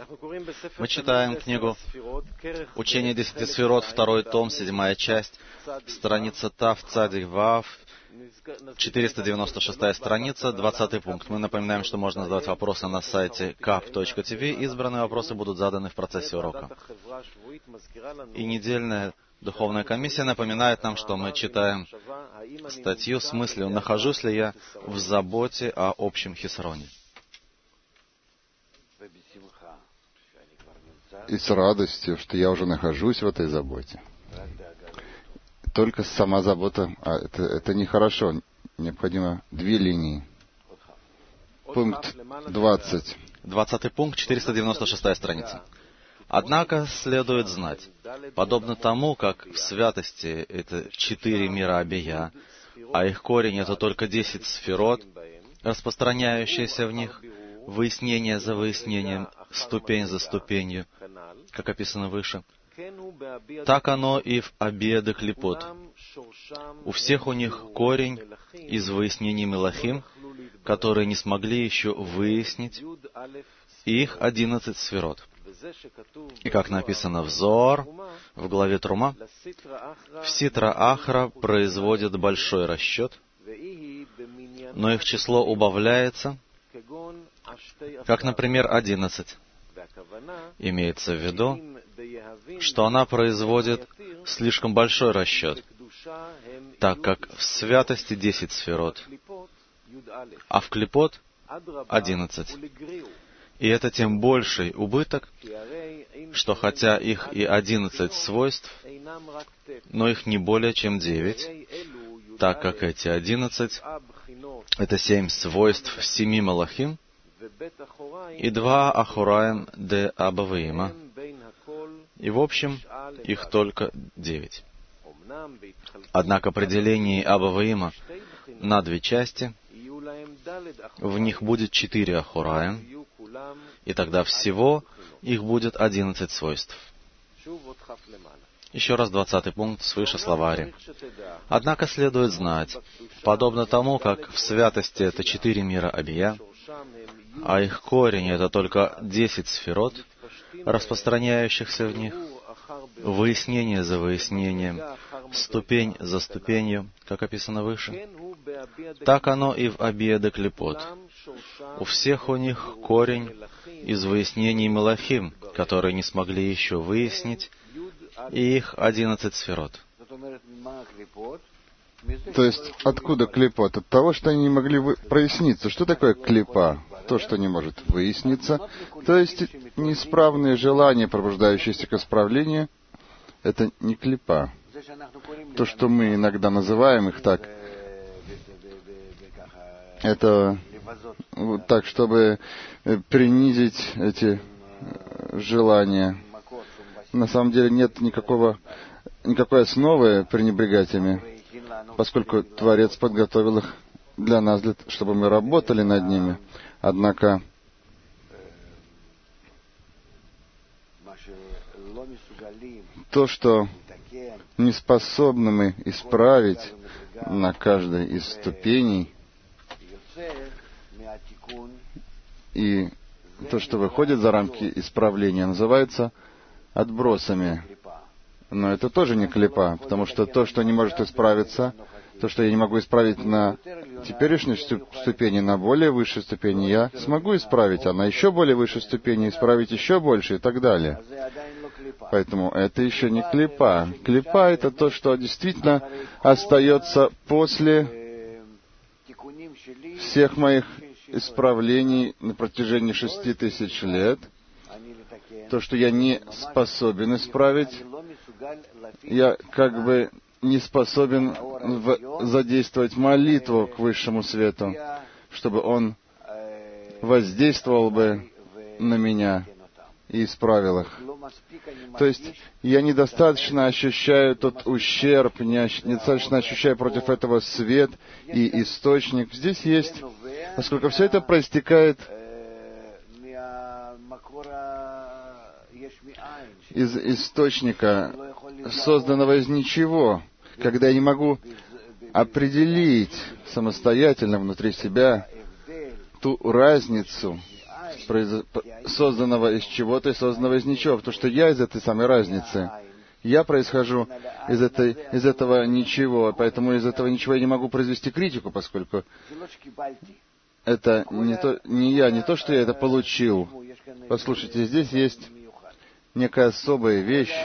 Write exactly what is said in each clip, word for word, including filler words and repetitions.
Мы читаем книгу «Учение десяти сферот», второй том, седьмая часть, страница Тав Цадик Вав, четыреста девяносто шестая страница, двадцатый пункт. Мы напоминаем, что можно задавать вопросы на сайте кап точка ти ви. Избранные вопросы будут заданы в процессе урока. И недельная Духовная комиссия напоминает нам, что мы читаем статью с мыслью «Нахожусь ли я в заботе о общем хисроне?» И с радостью, что я уже нахожусь в этой заботе. Только сама забота, а это, это нехорошо. Необходимо две линии. Пункт двадцать. Двадцатый пункт, четыреста девяносто шестая страница. Однако следует знать, подобно тому, как в святости это четыре мира Абия, а их корень это только десять сферот, распространяющиеся в них, выяснение за выяснением, ступень за ступенью, как описано выше, так оно и в Абия де Клипот. У всех у них корень из выяснений Мелахим, которые не смогли еще выяснить, и их одиннадцать сферот. И как написано в Зоар, в главе Трума, в Ситра Ахра производят большой расчет, но их число убавляется, как, например, одиннадцать. Имеется в виду, что она производит слишком большой расчет, так как в святости десять сферот, а в клипот одиннадцать. И это тем больший убыток, что хотя их и одиннадцать свойств, но их не более чем девять, так как эти одиннадцать — это семь свойств семи Малахим и два Ахураим де Абаваима. И в общем, их только девять. Однако при делении Абаваима на две части в них будет четыре Ахураим, и тогда всего их будет одиннадцать свойств. Еще раз двадцатый пункт свыше словари. Однако следует знать, подобно тому, как в святости это четыре мира Абия, а их корень это только десять сферот, распространяющихся в них, выяснение за выяснением, ступень за ступенью, как описано выше, так оно и в Абия де Клипот. У всех у них корень из выяснений Мелахим, которые не смогли еще выяснить, и их одиннадцать сферот. То есть, откуда клипот? От того, что они не могли вы... проясниться. Что такое клипа? То, что не может выясниться. То есть, неисправные желания, пробуждающиеся к исправлению, это не клипа. То, что мы иногда называем их так, это вот так, чтобы принизить эти желания. На самом деле нет никакого, никакой основы пренебрегать ими, поскольку Творец подготовил их для нас, для, чтобы мы работали над ними. Однако то, что не способны мы исправить на каждой из ступеней, и то, что выходит за рамки исправления, называется отбросами. Но это тоже не клипа, потому что то, что не может исправиться, то, что я не могу исправить на теперешней ступени, на более высшей ступени, я смогу исправить, а на еще более высшей ступени исправить еще больше и так далее. Поэтому это еще не клипа. Клипа — это то, что действительно остается после всех моих исправлений на протяжении шести тысяч лет. То, что я не способен исправить, я как бы не способен в... задействовать молитву к высшему свету, чтобы он воздействовал бы на меня и исправил их. То есть я недостаточно ощущаю тот ущерб, недостаточно ощущаю против этого свет и источник. Здесь есть, поскольку все это проистекает из источника, созданного из ничего, когда я не могу определить самостоятельно внутри себя ту разницу произ... созданного из чего-то и созданного из ничего, потому что я из этой самой разницы. Я происхожу из, этой, из этого ничего, поэтому из этого ничего я не могу произвести критику, поскольку это не, то, не я, не то, что я это получил. Послушайте, здесь есть некая особая вещь.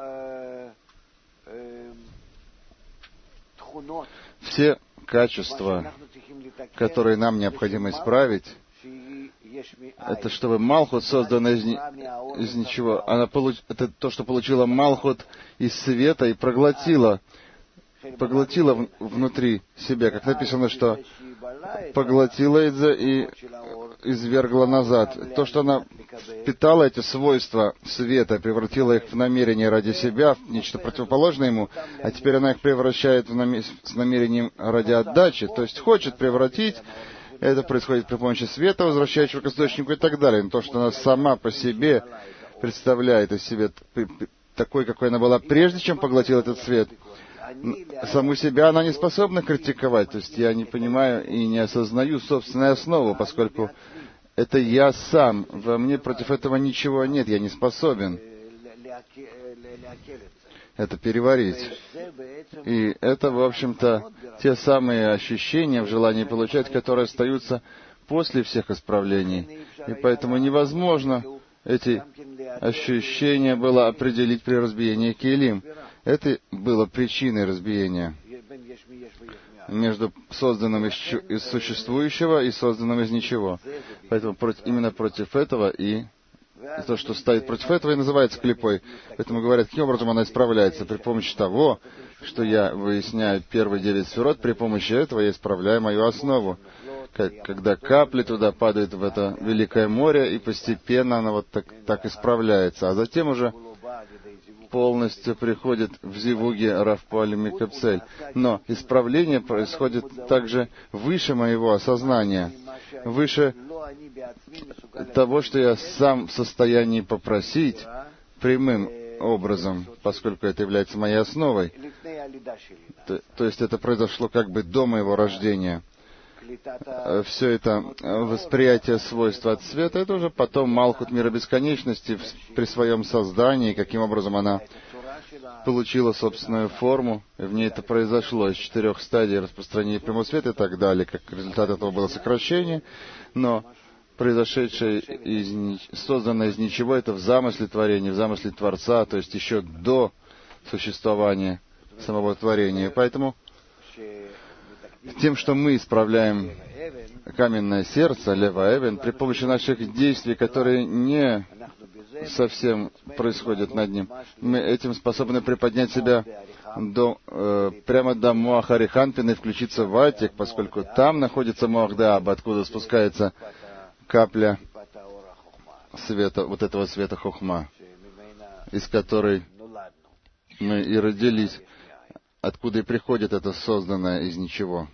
Все качества, которые нам необходимо исправить, это чтобы Малхут, созданная из, ни, из ничего, она получ, это то, что получила Малхут из света и проглотила, поглотила в, внутри себя, как написано, что поглотила это и извергла назад. То, что она впитала эти свойства света, превратила их в намерение ради себя, в нечто противоположное ему, а теперь она их превращает в нам... с намерением ради отдачи, то есть хочет превратить. Это происходит при помощи света, возвращающего к источнику и так далее. Но то, что она сама по себе представляет из себя такой, какой она была, прежде чем поглотила этот свет, саму себя она не способна критиковать. То есть я не понимаю и не осознаю собственную основу, поскольку это я сам. Во мне против этого ничего нет. Я не способен это переварить. И это, в общем-то, те самые ощущения в желании получать, которые остаются после всех исправлений. И поэтому невозможно эти ощущения было определить при разбиении килим. Это было причиной разбиения между созданным из, из существующего и созданным из ничего. Поэтому против, именно против этого и то, что стоит против этого, и называется клипой. Поэтому говорят, каким образом она исправляется? При помощи того, что я выясняю первые девять сферот, при помощи этого я исправляю мою основу. Как, когда капли туда падают в это великое море, и постепенно она вот так, так исправляется. А затем уже полностью приходит в зивуге Равпуаль Микапцель. Но исправление происходит также выше моего осознания, выше того, что я сам в состоянии попросить прямым образом, поскольку это является моей основой. То, то есть это произошло как бы до моего рождения. Все это восприятие свойства от света, это уже потом Малхут мира бесконечности при своем создании, каким образом она получила собственную форму, и в ней это произошло из четырех стадий распространения прямого света и так далее. Как результат этого было сокращение, но произошедшее из, созданное из ничего, это в замысле творения, в замысле Творца, то есть еще до существования самого творения. Поэтому тем, что мы исправляем каменное сердце, Лева Эвен, при помощи наших действий, которые не совсем происходят над ним, мы этим способны приподнять себя до, э, прямо до Моахариханпина и включиться в Атик, поскольку там находится Моахдааб, откуда спускается капля света, вот этого света Хохма, из которой мы и родились, откуда и приходит это созданное из ничего.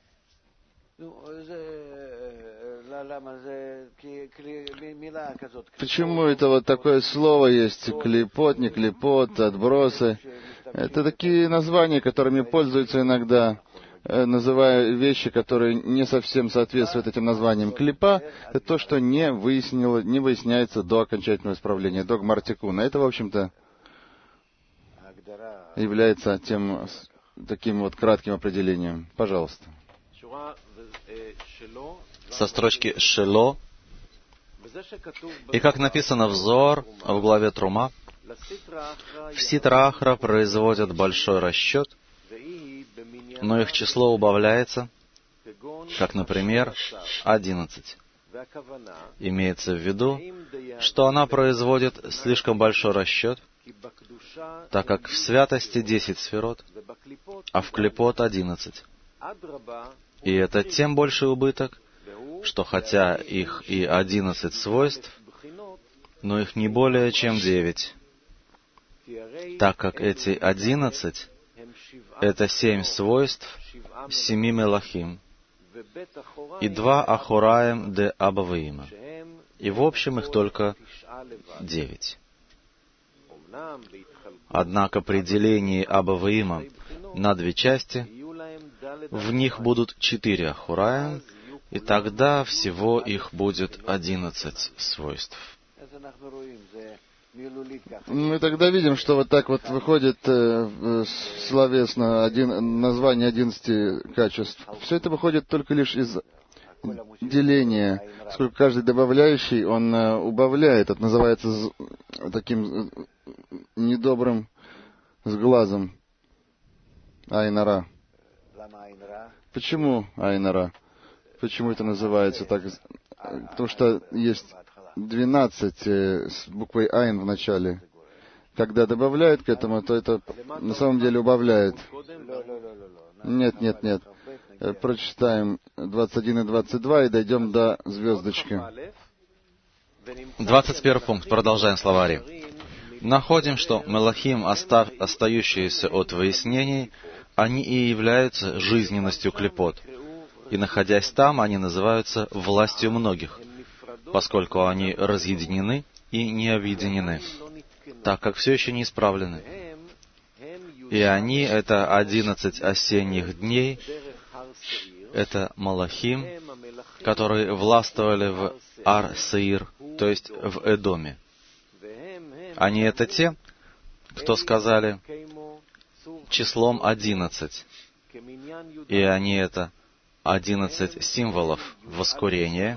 Почему это вот такое слово есть? Клипот, не клипот, отбросы. Это такие названия, которыми пользуются иногда, называя вещи, которые не совсем соответствуют этим названиям. Клипа — это то, что не выяснило, не выясняется до окончательного исправления, до Гмартикуна. Это, в общем-то, является тем таким вот кратким определением. Пожалуйста. Со строчки «Шело». И как написано в Зоар, в главе Трума, в Ситра Ахра производят большой расчет, но их число убавляется, как, например, одиннадцать. Имеется в виду, что она производит слишком большой расчет, так как в святости десять сферот, а в клипот одиннадцать. И это тем больший убыток, что хотя их и одиннадцать свойств, но их не более чем девять, так как эти одиннадцать — это семь свойств семи мелахим и два ахураем де абаваима, и в общем их только девять. Однако при делении абаваима на две части в них будут четыре ахураем, И тогда всего их будет одиннадцать свойств. Мы тогда видим, что вот так вот выходит э, словесно один, название одиннадцати качеств. Все это выходит только лишь из деления. Сколько каждый добавляющий, он э, убавляет. Это называется з, таким э, недобрым сглазом. Айнара. Почему айнара? Почему это называется так? Потому что есть двенадцать э, с буквой айн в начале. Когда добавляют к этому, то это на самом деле убавляет. Нет, нет, нет. Э, прочитаем двадцать один и двадцать два и дойдем до звездочки. двадцать первый пункт. Продолжаем словари. Находим, что мелахим, остав, остающиеся от выяснений, они и являются жизненностью клипот. И, находясь там, они называются властью многих, поскольку они разъединены и не объединены, так как все еще не исправлены. И они — это одиннадцать осенних дней, это малахим, которые властвовали в Ар-Сеир, то есть в Эдоме. Они — это те, кто сказали числом одиннадцать, и они — это одиннадцать символов воскурения,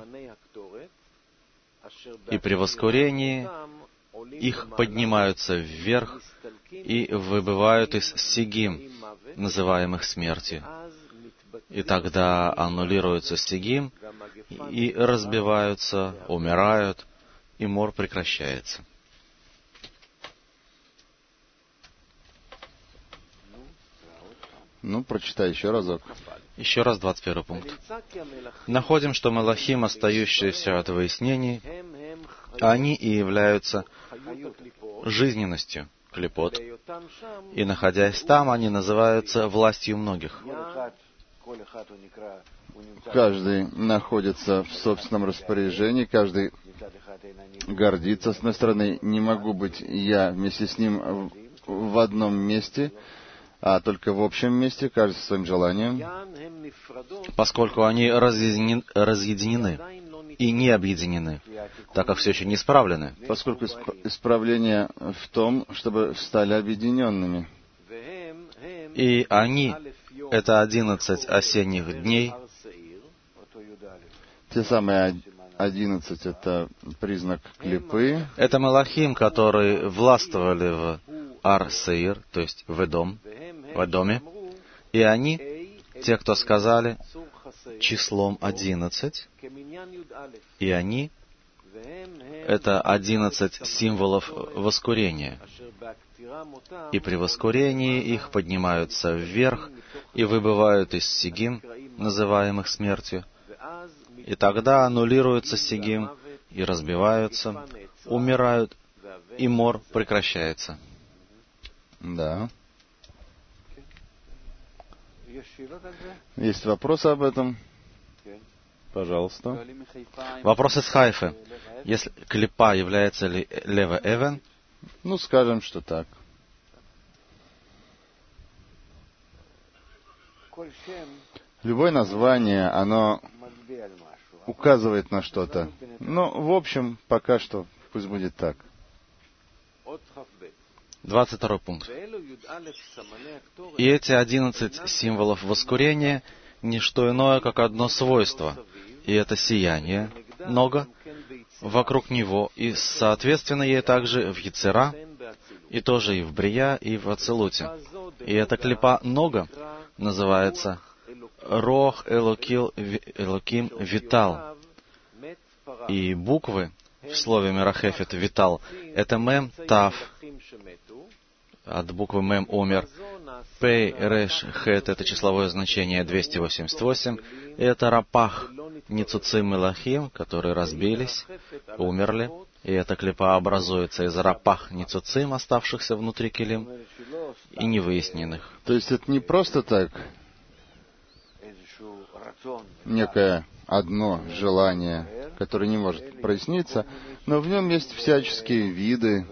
и при воскурении их поднимаются вверх и выбывают из сигим, называемых смертью. И тогда аннулируется сигим, и разбиваются, умирают, и мор прекращается. Ну, прочитай еще разок. Еще раз двадцать первый пункт. Находим, что мелахим, остающиеся от выяснений, они и являются жизненностью клипот. И, находясь там, они называются властью многих. Каждый находится в собственном распоряжении, каждый гордится. С одной стороны, не могу быть я вместе с ним в одном месте, а только в общем месте, каждый со своим желанием. Поскольку они разъединены, разъединены и не объединены, так как все еще не исправлены. Поскольку исправление в том, чтобы стали объединенными. И они — это одиннадцать осенних дней. Те самые одиннадцать — это признак клипы. Это мелахим, которые властвовали в Ар-Сеир, то есть в Эдом, в Эдоме. И они, те, кто сказали числом одиннадцать, и они — это одиннадцать символов воскурения. И при воскурении их поднимаются вверх и выбывают из сигим, называемых смертью. И тогда аннулируется сигим, и разбиваются, умирают, и мор прекращается. Да. Есть вопросы об этом? Пожалуйста. Вопрос из Хайфы. Если клипа является ли Лева Эвен? Ну, скажем, что так. Любое название, оно указывает на что-то. Но, в общем, пока что пусть будет так. двадцать второй пункт. И эти одиннадцать символов воскурения — не что иное, как одно свойство, и это сияние, много, вокруг него, и, соответственно, ей также в Яцера, и тоже и в Брия, и в Ацелуте. И эта клипа много называется Рох Элокил, Элоким Витал. И буквы в слове Мерахефет Витал — это Мем Тав, от буквы Мем умер. Пей Реш Хет — это числовое значение двести восемьдесят восемь. И это Рапах Ницуцим Мелахим, которые разбились, умерли. И эта клипа образуется из Рапах Ницуцим, оставшихся внутри килим, и невыясненных. То есть это не просто так некое одно желание, которое не может проясниться, но в нем есть всяческие виды,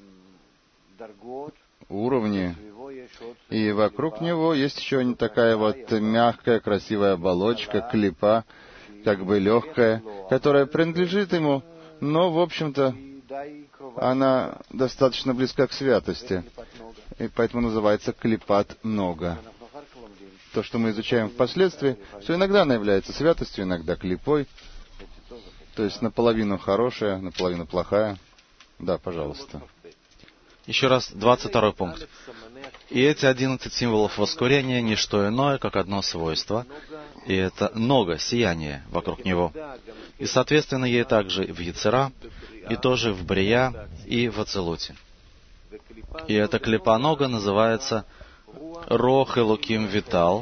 уровни, и вокруг него есть еще такая вот мягкая, красивая оболочка, клипа, как бы легкая, которая принадлежит ему, но, в общем-то, она достаточно близка к святости, и поэтому называется клипат нога. То, что мы изучаем впоследствии, что иногда она является святостью, иногда клипой, то есть наполовину хорошая, наполовину плохая. Да, пожалуйста. Еще раз, двадцать второй пункт. И эти одиннадцать символов воскурения — не что иное, как одно свойство, и это нога, сияние вокруг него. И, соответственно, ей также в Ецера, и тоже в Брия, и в Ацелуте. И эта клипа нога называется Рох Элоким Витал,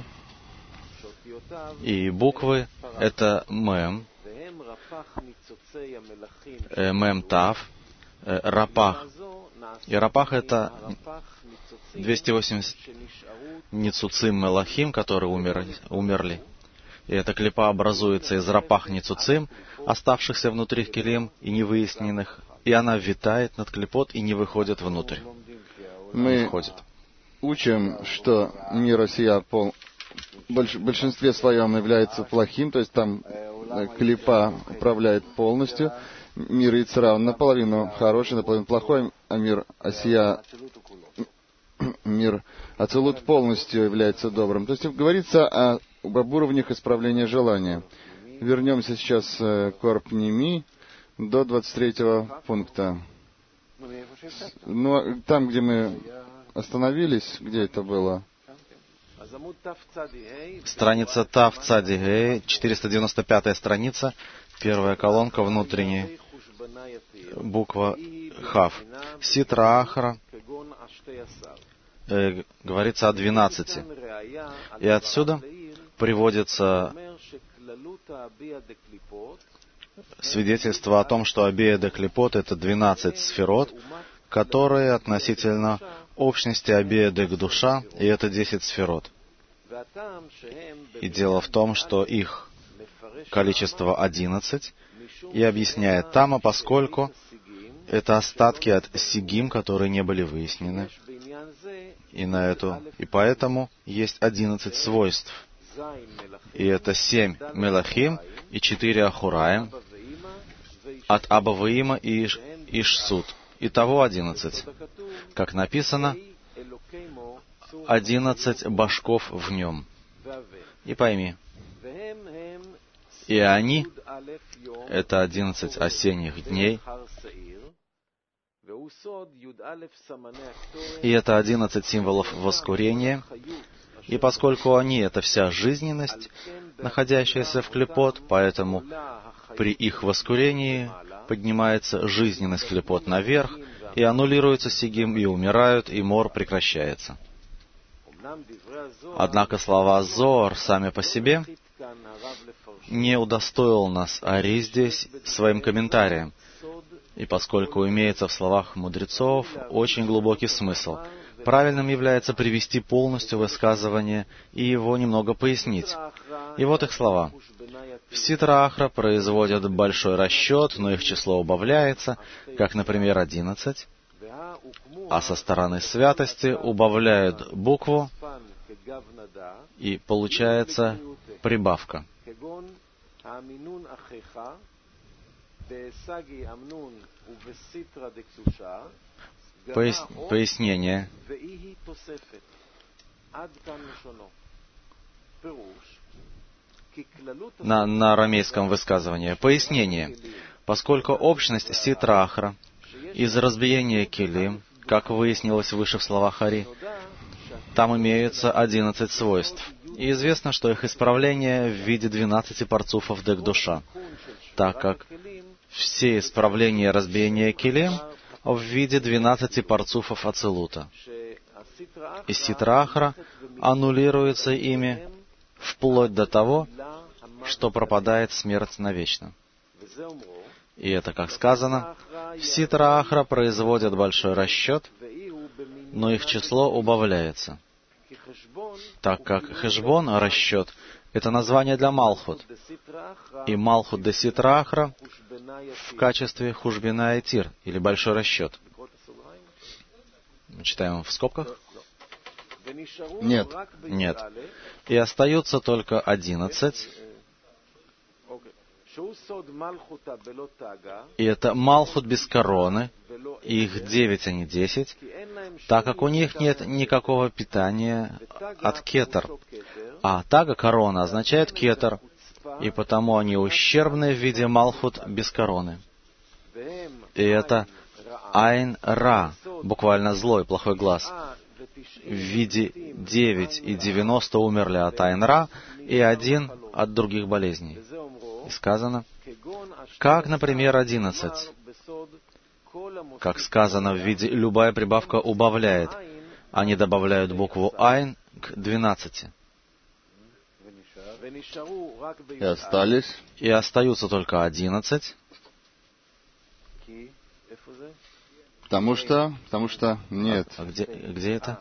и буквы — это Мем, э, Мем Тав, э, Рапах. И Рапах — это двести восемьдесят Ницуцим Мелахим, которые умерли, умерли. И эта клипа образуется из Рапах Ницуцим, оставшихся внутри килим и невыясненных, и она витает над клипот и не выходит внутрь. Мы Не входит. учим, что мир Осия пол... в большинстве своем является плохим, то есть там клипа управляет полностью. Мир Ицра, он наполовину хороший, наполовину плохой, а мир Осия, мир Ацелут полностью является добрым. То есть говорится о, об уровнях исправления желания. Вернемся сейчас к Орпними до двадцать третьего пункта. Ну, там, где мы остановились, где это было? Страница Тав Цади Гей, четыреста девяносто пятая страница, первая колонка, внутренняя буква Хав. Ситра Ахра, э, говорится о двенадцати. И отсюда приводится свидетельство о том, что Абия де Клипот — это двенадцать сферот, которые относительно общности Абия де Гдуша, и это десять сферот. И дело в том, что их количество одиннадцать, и объясняет Тама, поскольку это остатки от сигим, которые не были выяснены. И на эту, и поэтому есть одиннадцать свойств. И это семь мелахим и четыре ахураим от Абаваима и Ишсут. Итого одиннадцать. Как написано, одиннадцать башков в нем. И пойми, и они — это одиннадцать осенних дней, и это одиннадцать символов воскурения, и поскольку они — это вся жизненность, находящаяся в клипот, поэтому при их воскурении поднимается жизненность клипот наверх, и аннулируется сигим, и умирают, и мор прекращается. Однако слова Зоар сами по себе не удостоил нас Ари здесь своим комментарием, и поскольку имеется в словах мудрецов очень глубокий смысл, правильным является привести полностью высказывание и его немного пояснить. И вот их слова. В Ситра Ахра производят большой расчет, но их число убавляется, как, например, одиннадцать, а со стороны святости убавляют букву, и получается прибавка. Пояс... Пояснение. На, на арамейском высказывании. Пояснение. Поскольку общность Ситра Ахра из разбиения килим, как выяснилось выше в словах Ари, там имеются одиннадцать свойств. И известно, что их исправление в виде двенадцати парцуфов Дек-душа, так как все исправления разбиения килим в виде двенадцати парцуфов Ацелута. И Ситра Ахра аннулируется ими вплоть до того, что пропадает смерть навечно. И это, как сказано, в Ситра Ахра производят большой расчет, но их число убавляется, так как Хешбон, расчет, это название для Малхут, и Малхут де Ситра Ахра в качестве Хушбина и Тир, или большой расчет. Мы читаем в скобках? Нет. Нет. И остается только одиннадцать, И это Малхут без короны, их девять, а не десять, так как у них нет никакого питания от кетер. А тага, корона, означает кетер, и потому они ущербны в виде Малхут без короны. И это Айн Ра, буквально злой, плохой глаз. В виде девять и девяносто умерли от Айн Ра, и один от других болезней. И сказано, как, например, одиннадцать. Как сказано в виде «любая прибавка убавляет», они добавляют букву «айн» к двенадцати. И остались. И остаются только одиннадцать. Потому что, потому что нет. А, а где, где это?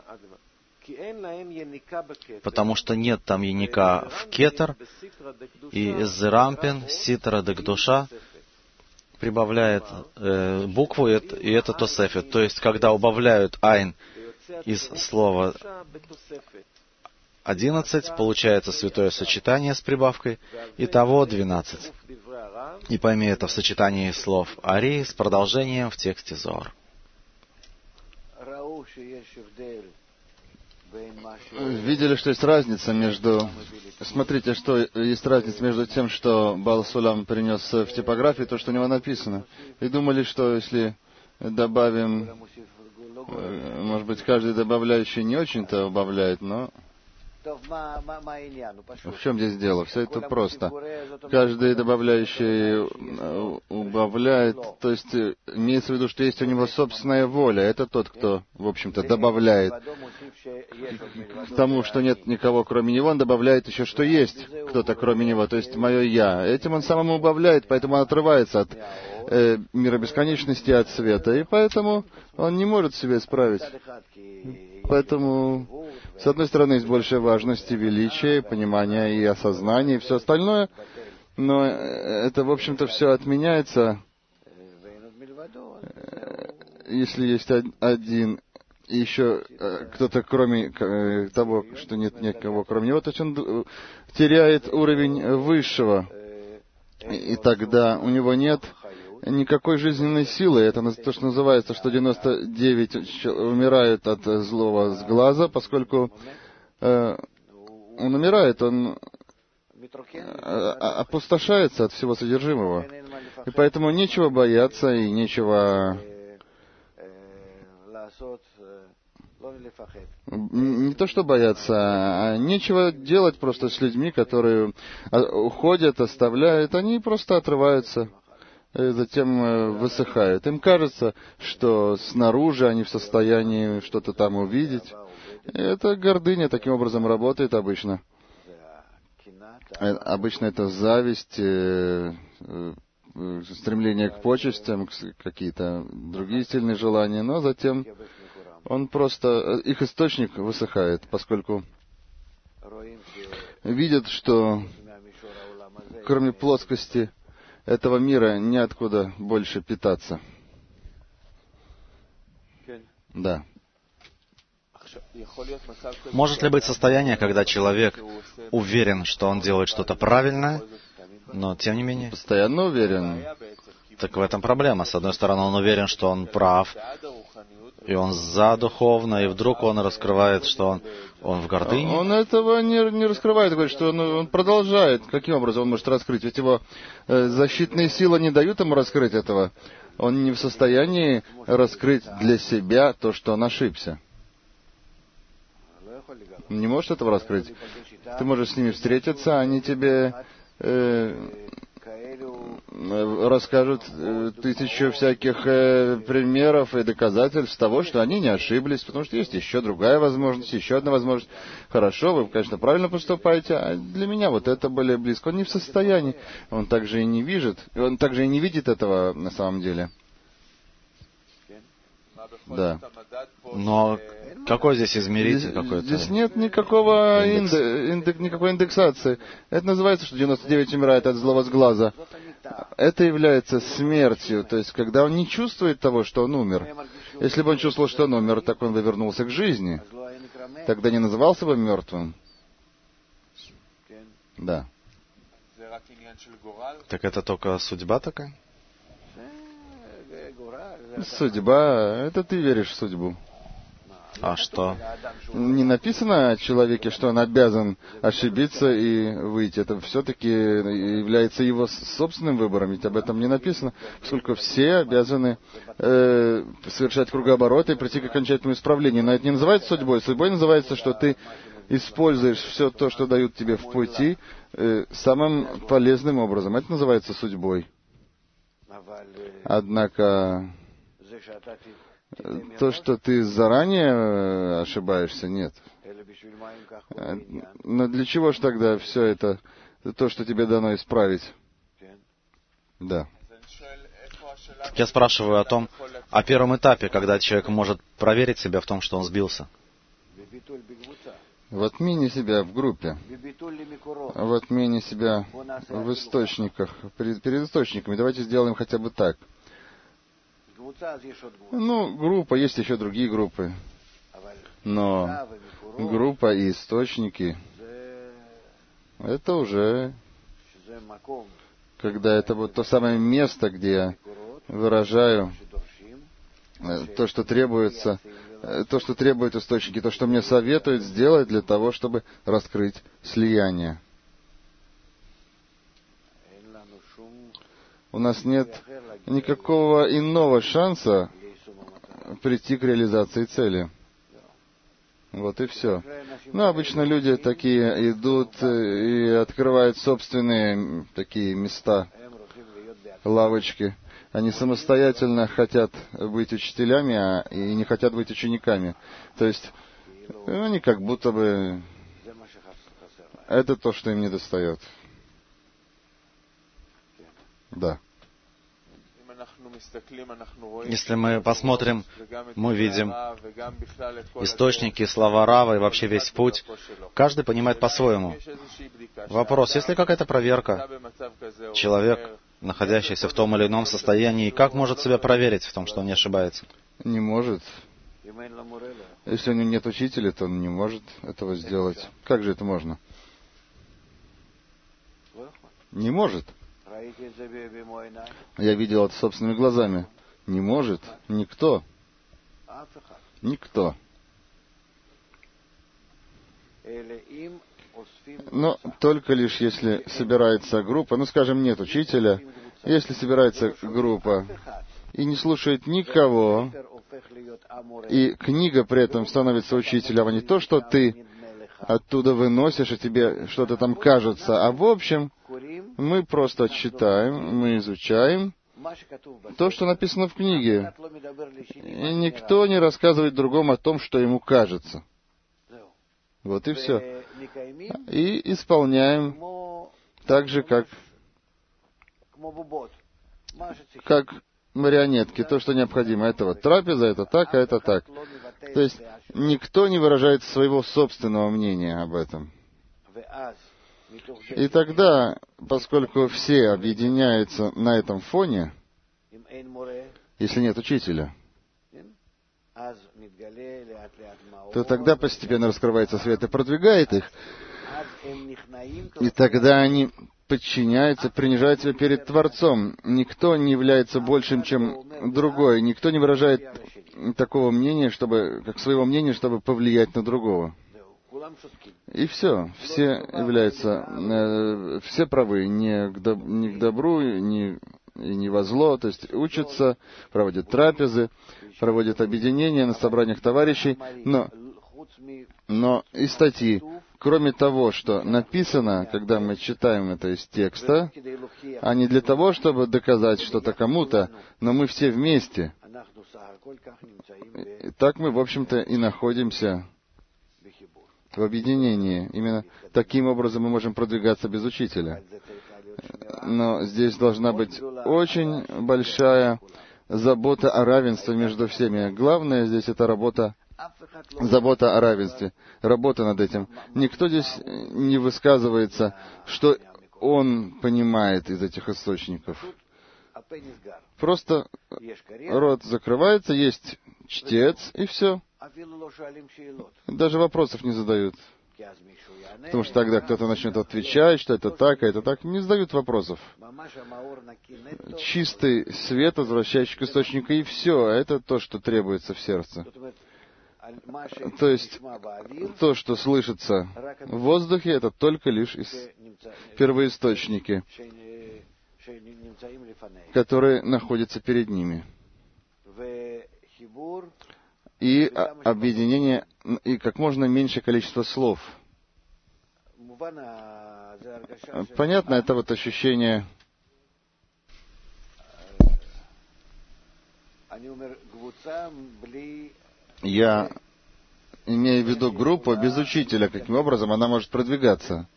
Потому что нет там яника в кетер, и Зерампин, Ситра Декдуша прибавляет э, букву, и это, и это Тосефет. То есть, когда убавляют айн из слова одиннадцать, получается святое сочетание с прибавкой, итого двенадцать. И пойми это в сочетании слов Ари с продолжением в тексте Зоар. Видели, что есть разница между... Смотрите, что есть разница между тем, что Баал Сулам принес в типографии, то, что у него написано. И думали, что если добавим... Может быть, каждый добавляющий не очень-то убавляет, но... В чем здесь дело? Все это просто. Каждый добавляющий убавляет, то есть имеется в виду, что есть у него собственная воля. Это тот, кто, в общем-то, добавляет. К тому, что нет никого, кроме него, он добавляет еще, что есть кто-то, кроме него, то есть мое «я». Этим он самому убавляет, поэтому он отрывается от э, мира бесконечности, от света, и поэтому он не может себя исправить. Поэтому, с одной стороны, есть большая важность и величие, и понимание, и осознание, и все остальное, но это, в общем-то, все отменяется, если есть один, и еще кто-то, кроме того, что нет никого, кроме него, то есть он теряет уровень высшего, и тогда у него нет никакой жизненной силы. Это то, что называется, что девяносто девять умирают от злого с глаза, поскольку э, он умирает, он опустошается от всего содержимого. И поэтому нечего бояться и нечего... Не то, что бояться, а нечего делать просто с людьми, которые уходят, оставляют, они просто отрываются, затем высыхают. Им кажется, что снаружи они в состоянии что-то там увидеть. Это гордыня таким образом работает обычно. Обычно это зависть, стремление к почестям, какие-то другие сильные желания, но затем он просто, их источник высыхает, поскольку видят, что кроме плоскости этого мира неоткуда больше питаться. Да. Может ли быть состояние, когда человек уверен, что он делает что-то правильное, но тем не менее... Постоянно уверен. Так в этом проблема. С одной стороны, он уверен, что он прав, и он за духовно, и вдруг он раскрывает, что он, он в гордыне. Он этого не, не раскрывает, говорит, что он, он продолжает. Каким образом он может раскрыть? Ведь его э, защитные силы не дают ему раскрыть этого. Он не в состоянии раскрыть для себя то, что он ошибся. Не можешь этого раскрыть. Ты можешь с ними встретиться, они тебе э, расскажут тысячу всяких э, примеров и доказательств того, что они не ошиблись, потому что есть еще другая возможность, еще одна возможность. Хорошо, вы, конечно, правильно поступаете, а для меня вот это более близко. Он не в состоянии, он также и не видит, он также и не видит этого на самом деле. Да. Но какой здесь измеритель здесь, какой-то? Здесь нет никакого индекс. Индекс, индекс, никакой индексации. Это называется, что девяносто девять умирает от злого с глаза. Это является смертью, то есть когда он не чувствует того, что он умер. Если бы он чувствовал, что он умер, так он бы вернулся к жизни. Тогда не назывался бы мертвым. Да. Так это только судьба такая? Судьба — это ты веришь в судьбу. А что? Не написано о человеке, что он обязан ошибиться и выйти. Это все-таки является его собственным выбором, ведь об этом не написано, поскольку все обязаны э, совершать кругооборот и прийти к окончательному исправлению. Но это не называется судьбой. Судьбой называется, что ты используешь все то, что дают тебе в пути, э, самым полезным образом. Это называется судьбой. Однако то, что ты заранее ошибаешься, нет. Но для чего же тогда все это, то, что тебе дано исправить? Да. Я спрашиваю о том, о первом этапе, когда человек может проверить себя в том, что он сбился. В отмене себя в группе, в отмене себя в источниках, перед, перед источниками. Давайте сделаем хотя бы так. Ну, группа, есть еще другие группы. Но группа и источники — это уже, когда это вот то самое место, где я выражаю то, что требуется, то, что требуют источники, то, что мне советуют сделать для того, чтобы раскрыть слияние. У нас нет никакого иного шанса прийти к реализации цели. Вот и все. Но обычно люди такие идут и открывают собственные такие места, лавочки. Они самостоятельно хотят быть учителями, а и не хотят быть учениками. То есть они как будто бы... Это то, что им недостает. Да. Если мы посмотрим, мы видим источники, слова Рава и вообще весь путь. Каждый понимает по-своему. Вопрос, есть ли какая-то проверка? Человек, находящийся в том или ином состоянии, как может себя проверить в том, что он не ошибается? Не может. Если у него нет учителя, то он не может этого сделать. Как же это можно? Не может. Я видел это собственными глазами. Не может никто. Никто. Но только лишь если собирается группа, ну, скажем, нет учителя, если собирается группа и не слушает никого, и книга при этом становится учителем, а не то, что ты оттуда выносишь, и тебе что-то там кажется, а в общем мы просто читаем, мы изучаем то, что написано в книге. И никто не рассказывает другому о том, что ему кажется. Вот и все. И исполняем так же, как, как марионетки, то, что необходимо. Это вот трапеза, это так, а это так. То есть никто не выражает своего собственного мнения об этом. И тогда, поскольку все объединяются на этом фоне, если нет учителя, то тогда постепенно раскрывается свет и продвигает их, и тогда они подчиняются, принижают себя перед Творцом. Никто не является большим, чем другой. Никто не выражает такого мнения, чтобы, как своего мнения, чтобы повлиять на другого. И все. Все являются, э, все правы, не к, доб, не к добру, не, и не во зло. То есть учатся, проводят трапезы, проводят объединения на собраниях товарищей. Но, но и статьи, кроме того, что написано, когда мы читаем это из текста, а не для того, чтобы доказать что-то кому-то, но мы все вместе. И так мы, в общем-то, и находимся в объединении. Именно таким образом мы можем продвигаться без учителя. Но здесь должна быть очень большая забота о равенстве между всеми. Главное здесь это работа, забота о равенстве, работа над этим. Никто здесь не высказывается, что он понимает из этих источников. Просто рот закрывается, есть чтец, и все. Даже вопросов не задают. Потому что тогда кто-то начнет отвечать, что это так, а это так. Не задают вопросов. Чистый свет, возвращающий к источнику, и все. Это то, что требуется в сердце. То есть, то, что слышится в воздухе, это только лишь из первоисточники, которые находятся перед ними. И объединение, и как можно меньшее количество слов. Понятно, это вот ощущение... Я имею в виду группу без учителя, каким образом она может продвигаться.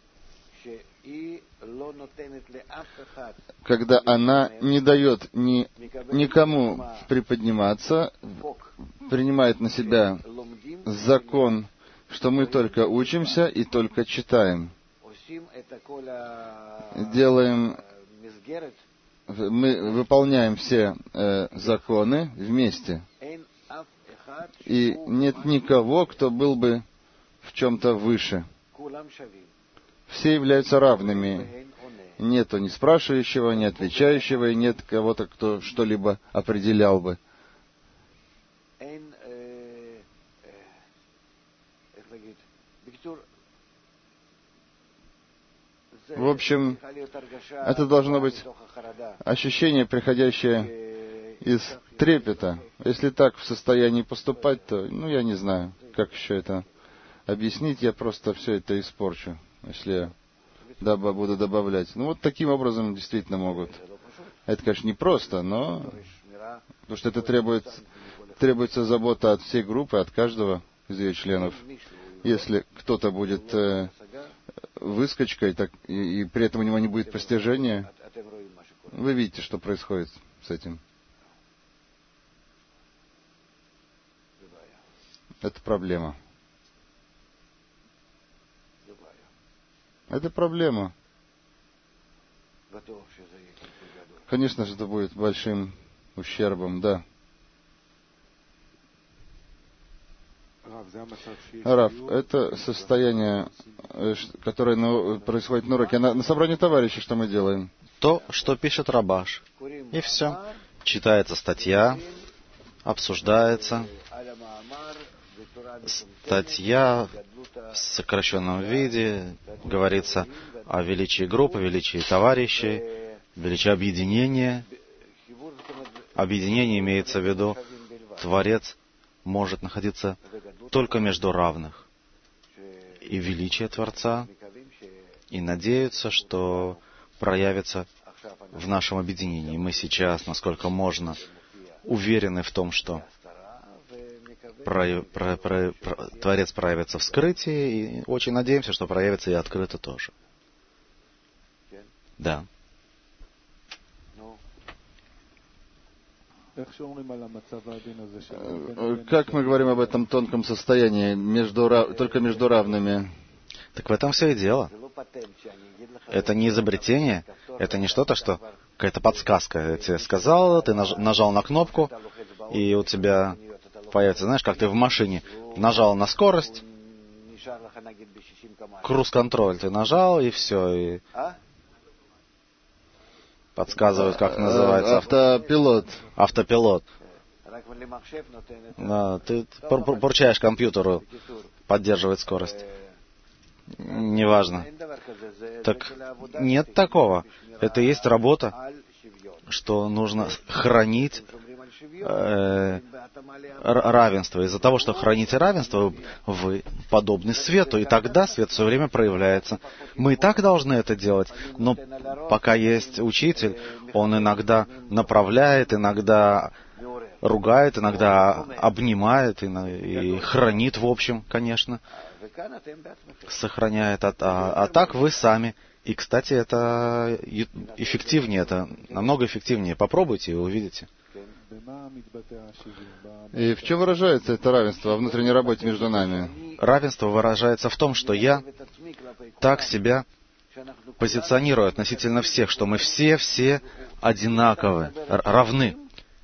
Когда она не дает ни, никому приподниматься, принимает на себя закон, что мы только учимся и только читаем. Делаем, мы выполняем все э, законы вместе. И нет никого, кто был бы в чем-то выше. Все являются равными. Нету ни спрашивающего, ни отвечающего, и нет кого-то, кто что-либо определял бы. В общем, это должно быть ощущение, приходящее из трепета. Если так в состоянии поступать, то, ну, я не знаю, как еще это объяснить. Я просто все это испорчу, если я дабы буду добавлять. Ну, вот таким образом действительно могут. Это, конечно, не просто, но... Потому что это требует, требуется забота от всей группы, от каждого из ее членов. Если кто-то будет э, выскочкой, так, и, и при этом у него не будет постижения, вы видите, что происходит с этим. Это проблема. Это проблема. Конечно же, это будет большим ущербом, да. Раф, это состояние, которое происходит на уроке. На, на собрании товарищей что мы делаем? То, что пишет Рабаш. И все. Читается статья, обсуждается. Статья в сокращенном виде говорится о величии группы, величии товарищей, величии объединения. Объединение имеется в виду, Творец может находиться только между равных. И величие Творца, и надеются, что проявится в нашем объединении. Мы сейчас, насколько можно, уверены в том, что Про, про, про, про, Творец проявится в скрытии, и очень надеемся, что проявится и открыто тоже. Да. Как мы говорим об этом тонком состоянии, между, только между равными? Так в этом все и дело. Это не изобретение, это не что-то, что какая-то подсказка. Я тебе сказал, ты нажал на кнопку, и у тебя появится, знаешь, как ты в машине нажал на скорость, круз-контроль ты нажал, и все, и подсказывают, как называется. Автопилот. Автопилот. Да, ты поручаешь компьютеру поддерживать скорость. Неважно. Так нет такого. Это есть работа, что нужно хранить э, равенство. Из-за того, что храните равенство, вы подобны свету, и тогда свет все время проявляется. Мы и так должны это делать, но пока есть учитель, он иногда направляет, иногда ругает, иногда обнимает и, и хранит, в общем, конечно, сохраняет. А, а, а так вы сами. И, кстати, это эффективнее, это намного эффективнее. Попробуйте и увидите. И в чем выражается это равенство во внутренней работе между нами? Равенство выражается в том, что я так себя позиционирую относительно всех, что мы все-все одинаковы, равны.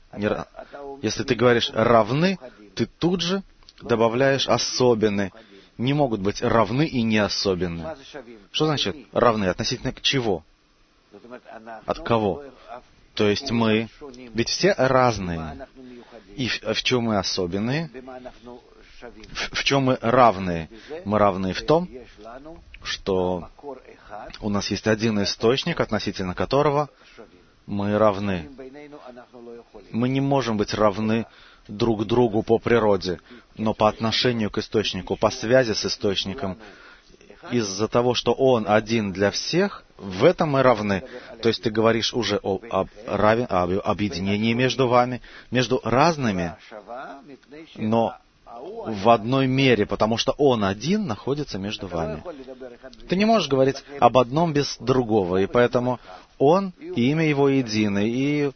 Если ты говоришь «равны», ты тут же добавляешь «особенный». не могут быть равны и не особенны. Что значит равны? Относительно к чего? От кого? То есть мы, ведь все разные. И в, в чем мы особенные? В, в чем мы равны? Мы равны в том, что у нас есть один источник, относительно которого мы равны. Мы не можем быть равны друг другу по природе, но по отношению к источнику, по связи с источником, из-за того, что он один для всех, в этом мы равны. То есть ты говоришь уже о, об, равен, об объединении между вами, между разными, но в одной мере, потому что он один находится между вами. Ты не можешь говорить об одном без другого, и поэтому он, и имя его едино, и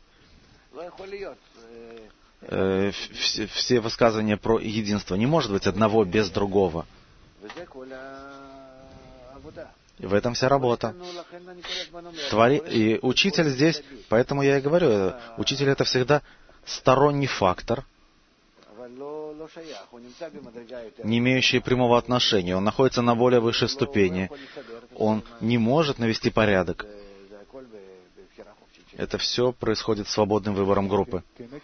э, все, все высказывания про единство. Не может быть одного без другого. И в этом вся работа. Твори... И учитель здесь, поэтому я и говорю, учитель — это всегда сторонний фактор, не имеющий прямого отношения. Он находится на более высшей ступени. Он не может навести порядок. Это все происходит свободным выбором группы.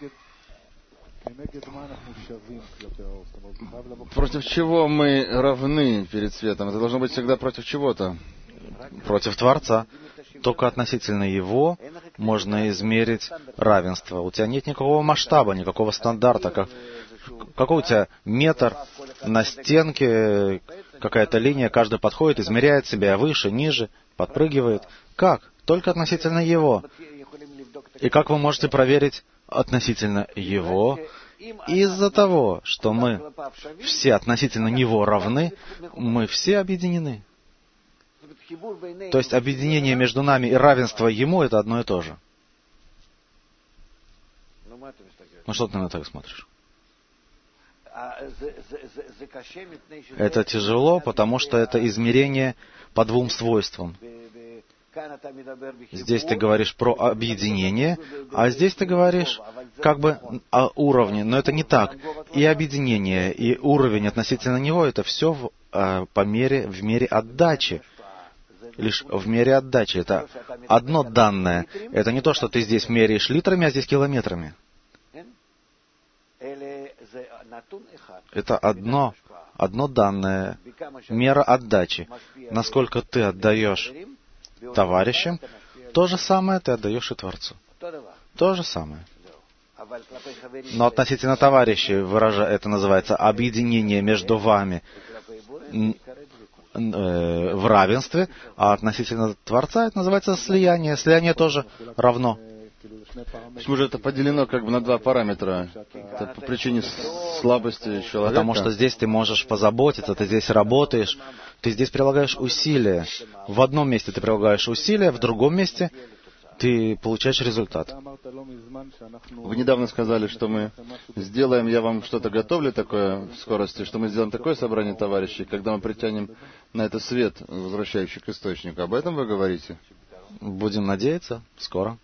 Против чего мы равны перед светом? Это должно быть всегда против чего-то. Против Творца. Только относительно Его можно измерить равенство. У тебя нет никакого масштаба, никакого стандарта. Как, какой у тебя метр на стенке, какая-то линия, каждый подходит, измеряет себя выше, ниже, подпрыгивает. Как? Только относительно Его. И как вы можете проверить относительно Его? Из-за того, что мы все относительно Него равны, мы все объединены. То есть объединение между нами и равенство Ему — это одно и то же. Ну что ты на так смотришь? Это тяжело, потому что это измерение по двум свойствам. Здесь ты говоришь про объединение, а здесь ты говоришь как бы о уровне, но это не так. И объединение, и уровень относительно него — это все в, э, по мере, в мере отдачи. Лишь в мере отдачи. Это одно данное. Это не то, что ты здесь меряешь литрами, а здесь километрами. Это одно, одно данное. Мера отдачи. Насколько ты отдаешь товарищам, то же самое ты отдаешь и Творцу. То же самое. Но относительно товарищей, выражая, это называется объединение между вами в равенстве, а относительно Творца это называется слияние. Слияние тоже равно. Почему же это поделено как бы на два параметра? Это по причине слабости человека? Потому что здесь ты можешь позаботиться, ты здесь работаешь, ты здесь прилагаешь усилия. В одном месте ты прилагаешь усилия, в другом месте ты получаешь результат. Вы недавно сказали, что мы сделаем, я вам что-то готовлю такое в скорости, что мы сделаем такое собрание товарищей, когда мы притянем на это свет, возвращающий к источнику. Об этом вы говорите? Будем надеяться, скоро.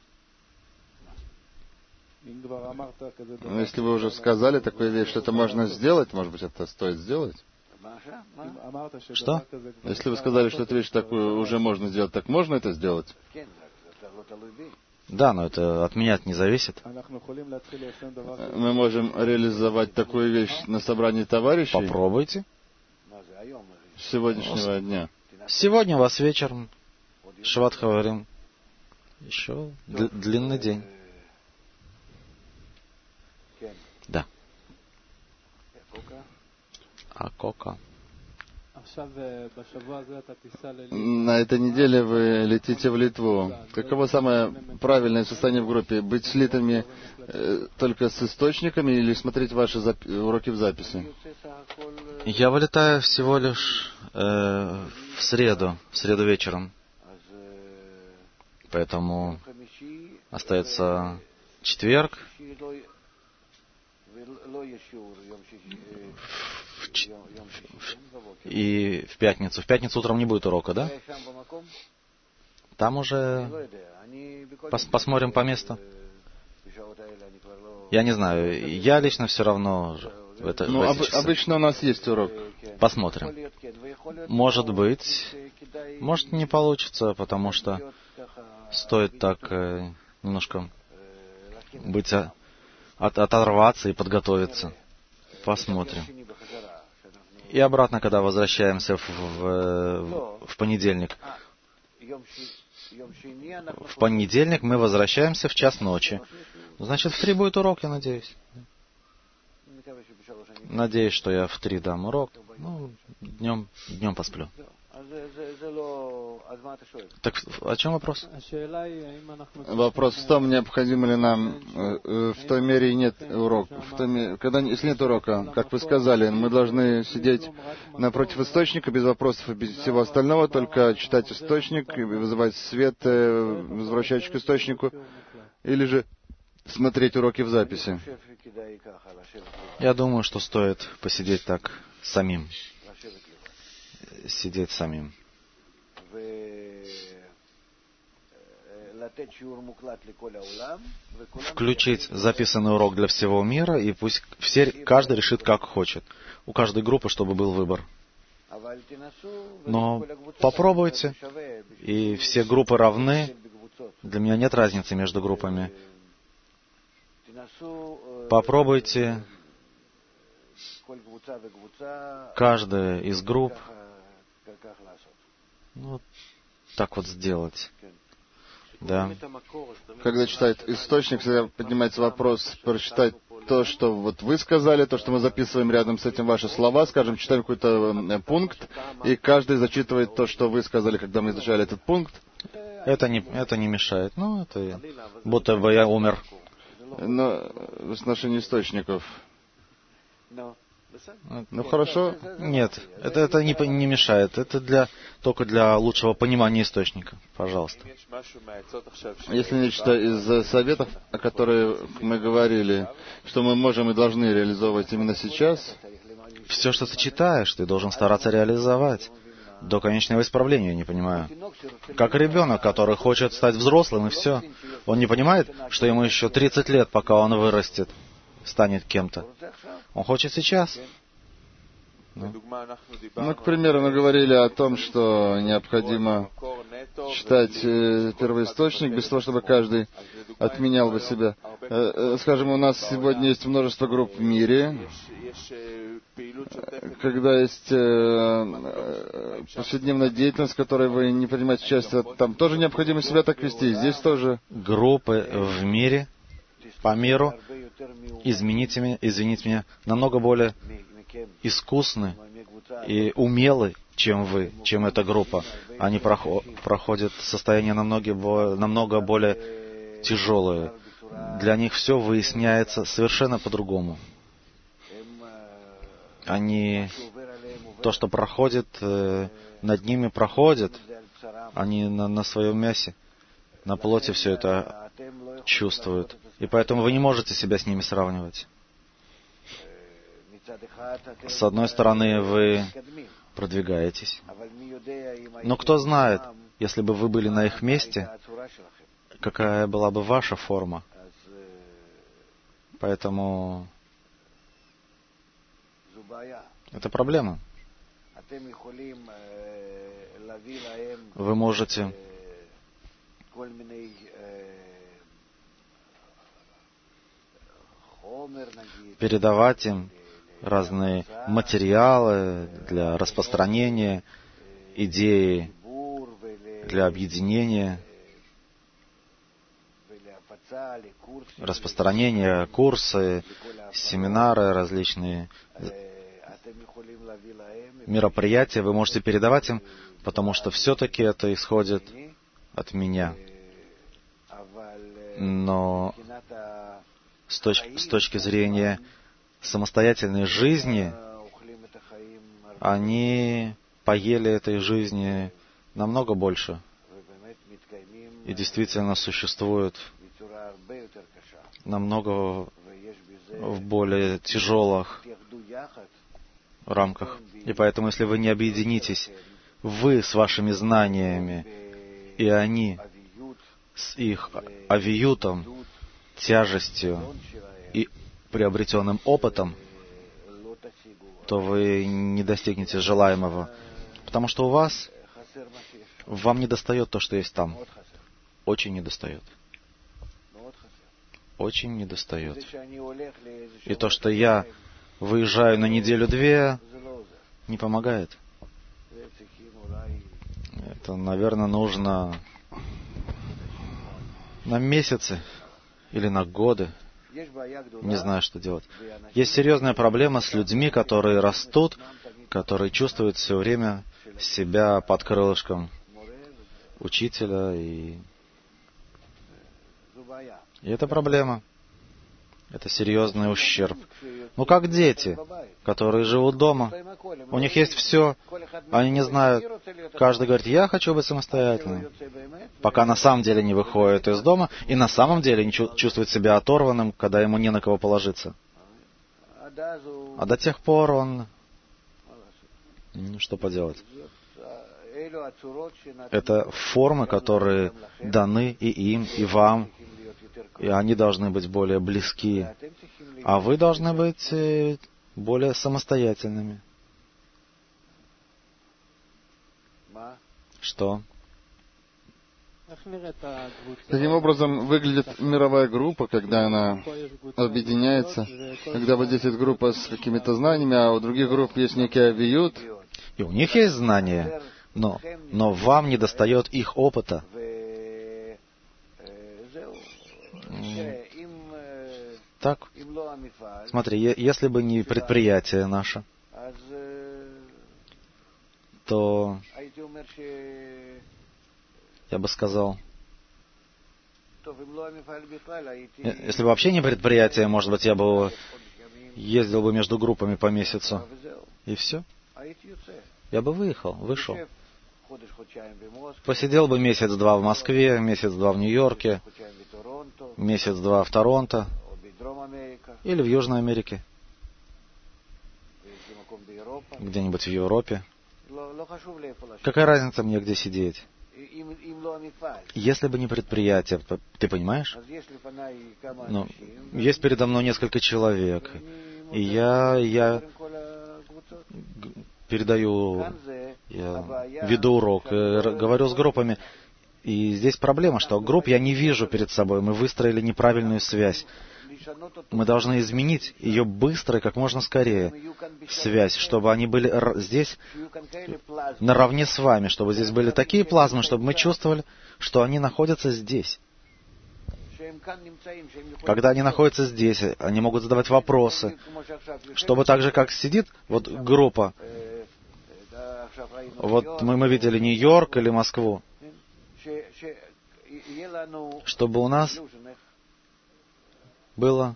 Но если вы уже сказали такую вещь, что это можно сделать, может быть, это стоит сделать? Что? Если вы сказали, что эту вещь такую уже можно сделать, так можно это сделать? Да, но это от меня не зависит. Мы можем реализовать такую вещь на собрании товарищей? Попробуйте. С сегодняшнего дня. Сегодня у вас вечером. Шават Хаварим. Еще дл- длинный день. Да. А кока? На этой неделе вы летите в Литву. Каково самое правильное состояние в группе? Быть слитыми э, только с источниками или смотреть ваши запи- уроки в записи? Я вылетаю всего лишь э, в среду, в среду вечером. Поэтому остается четверг. В ч... И в пятницу. В пятницу утром не будет урока, да? Там уже пос- посмотрим по месту. Я не знаю. Я лично все равно в, это, Ну, в об, эти часы. обычно у нас есть урок. Посмотрим. Может быть, может не получится, потому что стоит так э, немножко быть, от, оторваться и подготовиться. Посмотрим. И обратно, когда возвращаемся в, в, в понедельник. В понедельник мы возвращаемся в час ночи. Значит, в три будет урок, я надеюсь. Надеюсь, что я в три дам урок. Ну, днем, днем посплю. Так о чем вопрос? Вопрос в том, необходимо ли нам э, в той мере нет урока. В той мере, когда, если нет урока, как вы сказали, мы должны сидеть напротив источника без вопросов и без всего остального, только читать источник и вызывать свет, э, возвращающий к источнику, или же смотреть уроки в записи. Я думаю, что стоит посидеть так самим. Сидеть самим. Включить записанный урок для всего мира, и пусть все, каждый решит, как хочет. У каждой группы, чтобы был выбор. Но попробуйте, и все группы равны. Для меня нет разницы между группами. Попробуйте каждая из групп ну, так вот сделать. Да. Когда читает источник, всегда поднимается вопрос прочитать то, что вот вы сказали, то, что мы записываем рядом с этим ваши слова, скажем, читаем какой-то пункт, и каждый зачитывает то, что вы сказали, когда мы изучали этот пункт. Это не, это не мешает. Ну, это будто бы я умер. Но в отношении источников. Ну, хорошо. Нет, это, это не, не мешает. Это для, только для лучшего понимания источника. Пожалуйста. Если нечто из советов, о которых мы говорили, что мы можем и должны реализовывать именно сейчас, все, что ты читаешь, ты должен стараться реализовать. До конечного исправления, я не понимаю. Как ребенок, который хочет стать взрослым, и все. Он не понимает, что ему еще тридцать лет, пока он вырастет, станет кем-то. Он хочет сейчас. Ну. Ну, к примеру, мы говорили о том, что необходимо читать э, первоисточник, без того, чтобы каждый отменял бы себя. Э, э, скажем, у нас сегодня есть множество групп в мире, когда есть э, повседневная деятельность, в которой вы не принимаете участие, там тоже необходимо себя так вести. Здесь тоже. Группы в мире, по миру, извините меня, извините меня, намного более искусны и умелы, чем вы, чем эта группа. Они проход, проходят состояние намного, намного более тяжелое. Для них все выясняется совершенно по-другому. Они, то, что проходит, над ними проходит, они на, на своем мясе, на плоти все это чувствуют. И поэтому вы не можете себя с ними сравнивать. С одной стороны, вы продвигаетесь. Но кто знает, если бы вы были на их месте, какая была бы ваша форма. Поэтому это проблема. Вы можете передавать им разные материалы для распространения, идеи для объединения, распространения, курсы, семинары, различные мероприятия вы можете передавать им, потому что все-таки это исходит от меня. Но с точки, с точки зрения самостоятельной жизни, они поели этой жизни намного больше и действительно существуют намного в более тяжелых рамках. И поэтому, если вы не объединитесь, вы с вашими знаниями, и они с их авиютом, тяжестью и приобретенным опытом, что вы не достигнете желаемого. Потому что у вас, вам не достает то, что есть там. Очень недостает. Очень недостает. И то, что я выезжаю на неделю-две, не помогает. Это, наверное, нужно на месяцы или на годы. Не знаю, что делать. Есть серьезная проблема с людьми, которые растут, которые чувствуют все время себя под крылышком учителя. И, и это проблема. Это серьезный ущерб. Ну, как дети, которые живут дома. У них есть все. Они не знают. Каждый говорит, я хочу быть самостоятельным. Пока на самом деле не выходит из дома и на самом деле не чувствует себя оторванным, когда ему не на кого положиться. А до тех пор он... Ну, что поделать? Это формы, которые даны и им, и вам. И они должны быть более близки. А вы должны быть более самостоятельными. Что? Таким образом выглядит мировая группа, когда она объединяется, когда вот здесь есть группа с какими-то знаниями, а у других групп есть некий авиют. И у них есть знания, но, но вам не достает их опыта. Так, смотри, если бы не предприятие наше, то я бы сказал, если бы вообще не предприятие, может быть, я бы ездил бы между группами по месяцу, и все. Я бы выехал, вышел. Посидел бы месяц-два в Москве, месяц-два в Нью-Йорке, месяц-два в Торонто или в Южной Америке, где-нибудь в Европе. Какая разница мне, где сидеть? Если бы не предприятие, ты понимаешь? Ну, есть передо мной несколько человек, и я, я передаю, я веду урок, говорю с группами. И здесь проблема, что групп я не вижу перед собой. Мы выстроили неправильную связь. Мы должны изменить ее быстро и как можно скорее, связь, чтобы они были здесь наравне с вами, чтобы здесь были такие плазмы, чтобы мы чувствовали, что они находятся здесь. Когда они находятся здесь, они могут задавать вопросы, чтобы так же, как сидит вот группа, вот мы, мы видели Нью-Йорк или Москву, чтобы у нас было,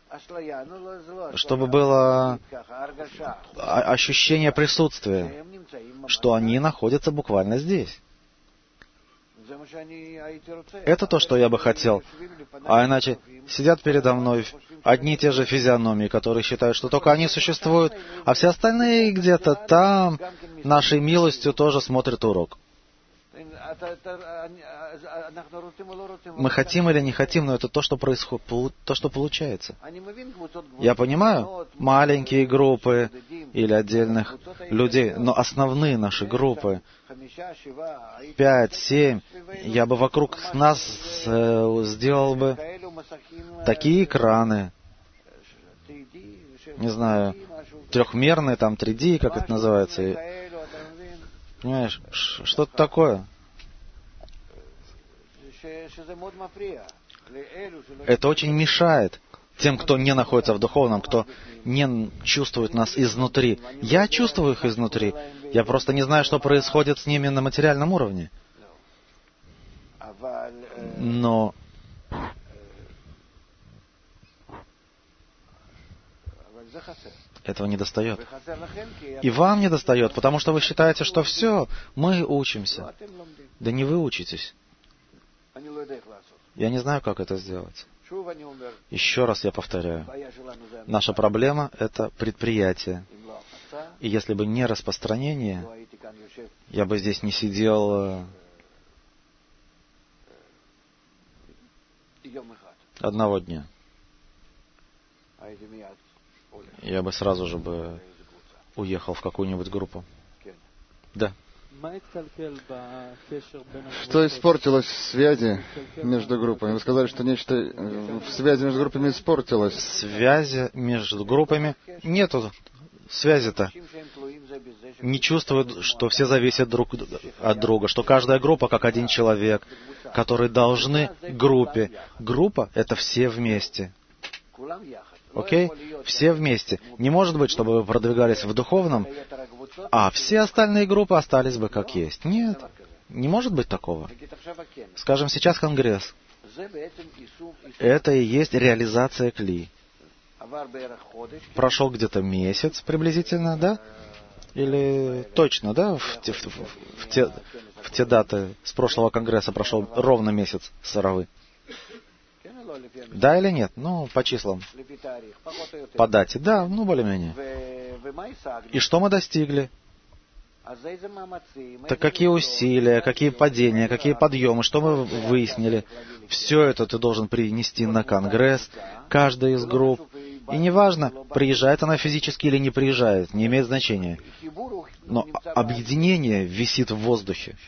чтобы было ощущение присутствия, что они находятся буквально здесь. Это то, что я бы хотел. А иначе сидят передо мной одни и те же физиономии, которые считают, что только они существуют, а все остальные где-то там нашей милостью тоже смотрят урок. Мы хотим или не хотим, но это то, что происходит, то, что получается. Я понимаю, маленькие группы или отдельных людей, но основные наши группы, пять, семь, я бы вокруг нас э, сделал бы такие экраны, не знаю, трехмерные, там, три дэ, как это называется. И, понимаешь, что-то такое. Это очень мешает тем, кто не находится в духовном, кто не чувствует нас изнутри. Я чувствую их изнутри. Я просто не знаю, что происходит с ними на материальном уровне. Но этого не достает. И вам не достает, потому что вы считаете, что все, мы учимся. Да не вы учитесь. Я не знаю, как это сделать. Еще раз я повторяю. Наша проблема — это предприятие. И если бы не распространение, я бы здесь не сидел одного дня. Я бы сразу же бы уехал в какую-нибудь группу. Да. Что испортилось в связи между группами? Вы сказали, что нечто в связи между группами испортилось. Связи между группами нету. Связи-то не чувствуют, что все зависят друг от друга, что каждая группа как один человек, которые должны группе. Группа — это все вместе. Окей? Все вместе. Не может быть, чтобы вы продвигались в духовном, а все остальные группы остались бы как есть. Нет. Не может быть такого. Скажем, сейчас Конгресс. Это и есть реализация Кли. Прошел где-то месяц приблизительно, да? Или точно, да? В те, в, в, те, в те даты с прошлого Конгресса прошел ровно месяц Саравы. Да или нет? Ну, по числам. По дате. Да, ну, более-менее. И что мы достигли? Так какие усилия, какие падения, какие подъемы, что мы выяснили? Все это ты должен принести на Конгресс, каждая из групп. И неважно, приезжает она физически или не приезжает, не имеет значения. Но объединение висит в воздухе.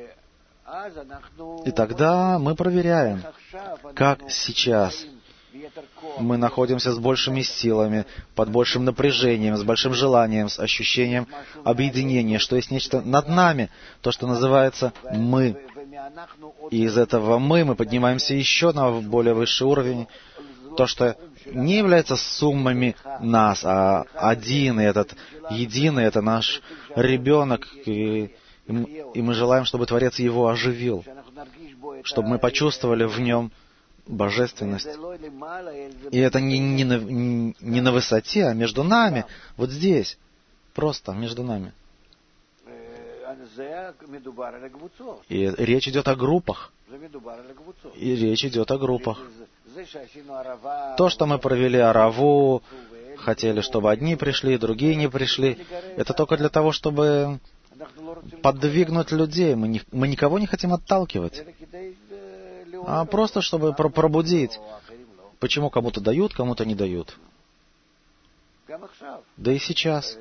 И тогда мы проверяем, как сейчас мы находимся с большими силами, под большим напряжением, с большим желанием, с ощущением объединения, что есть нечто над нами, то, что называется «мы». И из этого «мы» мы поднимаемся еще на более высший уровень, то, что не является суммами нас, а один, и этот единый, это наш ребенок, и, и мы желаем, чтобы Творец его оживил, чтобы мы почувствовали в нем божественность. И это не, не, на, не на высоте, а между нами, вот здесь, просто между нами. И речь идет о группах. И речь идет о группах. То, что мы провели Араву, хотели, чтобы одни пришли, другие не пришли, это только для того, чтобы подвигнуть людей. Мы, не, мы никого не хотим отталкивать, а просто чтобы про- пробудить. Почему кому-то дают, кому-то не дают. Да и сейчас.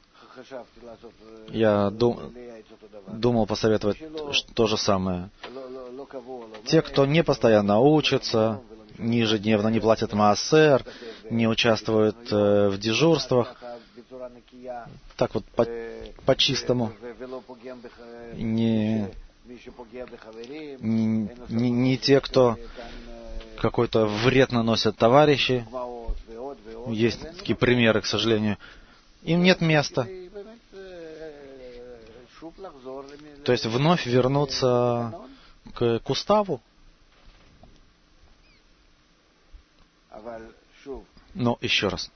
Я дум, думал посоветовать то же самое. Те, кто не постоянно учатся, не ежедневно не платят маасер, не участвуют э, в дежурствах, так вот по, по-чистому, не, не, не, не те, кто какой-то вред наносят товарищи, есть такие примеры, к сожалению, им нет места. То есть вновь вернуться к, к уставу. Но еще раз.